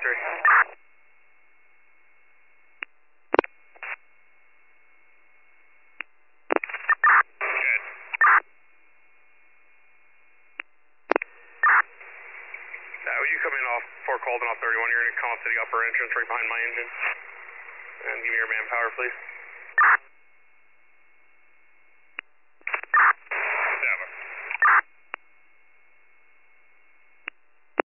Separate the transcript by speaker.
Speaker 1: entry. Good. Now you come in off Fort Colden off 31, you're going to come up to the upper entrance right behind my engine. And give me your manpower, please.